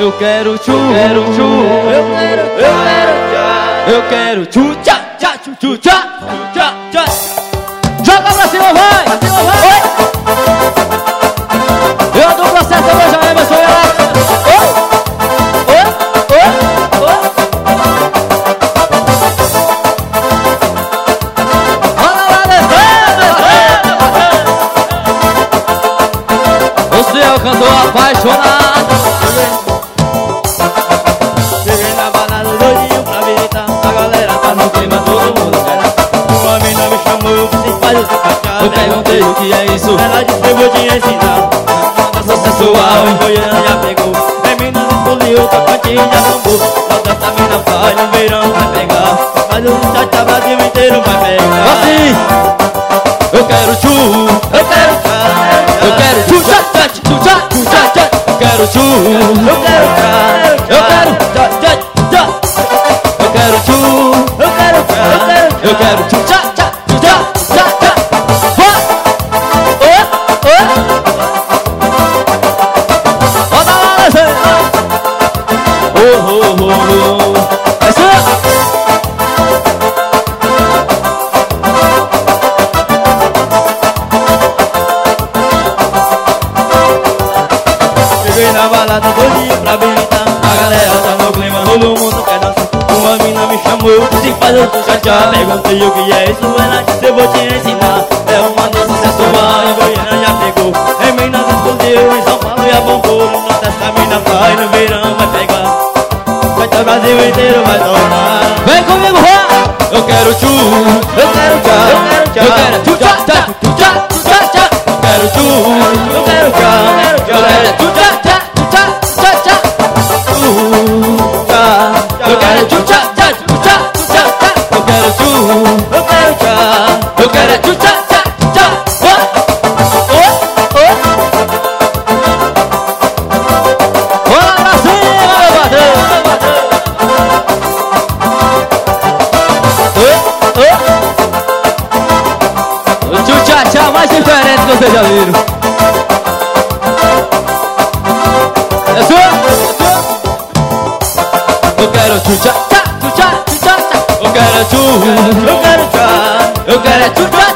Eu quero tchu, eu quero tchu, tchá, tchá, tchu, tchu, tchá, tchá, tchá. Joga pra cima, vai! Oi! Eu a dupla certa hoje, a Emerson e Alex. Olha lá, descendo! Você é o cantor apaixonado. Cheguei na balada doidinho pra visitar. A galera tá no clima, todo mundo quer dançar. Uma mina me chamou, eu disse faz esse cachado. Eu perguntei o que é isso. Ela disse eu vou te ensinar. Dança sensual em Goiânia pegou. É mina de Poliu, Tocantins, Bambu. Toda essa mina faz, no verão vai pegar. Mas o tchá Brasil inteiro vai pegar. Assim, eu quero tchu, Eu quero tchá, eu quero tchu, tchá, tchá, tchu, tchá, tchu, tchá, tchá. Eu quero tchu, eu quero tchá, eu quero tchá, tchá, tchá. Eu quero tchu, eu quero tchá, eu quero tchu, tchá, tchá, tchu, tchá, tchá, tchá. Vai! Roda lá, descendo! Descendo! Cheguei na balada doidinho pra visitar. A galera tá no clima, todo mundo quer dançar. Uma mina me chamou, disse faz o tchá-tchá. Perguntei o que é isso, ela disse eu vou te ensinar. É uma dança sensual, em Goiânia já pegou. Em Minas explodiu, em São Paulo já bombou. No norte essa mina faz, no verão vai pegar. Vai ter o Brasil inteiro, vai tomar. Vem comigo, vai! Eu quero tchu, Eu quero tchá, eu quero tchu, tchá, tchá, tchu, tchá, tchu, tchá, tchá. Eu quero tchu, eu quero tchá, eu quero tchu, tchá, tchá, tchu, tchá, tchá, tchá. Eu quero tchu, tchá, tchá, tchu, tchá, tchu, tchá, tchá. Eu quero tchu, eu quero tchá. eu quero tchu, tchá, tchá, tchu, tchá. Bora pra cima, meu patrão! O tchu, tchá, tchá mais diferente que vocês já viram. É sua? Eu quero tchu, tchá, tchá, tchu, tchá, tchu, tchá, tchá. Eu quero tchu, Eu quero tchá. eu quero tchu, tchá,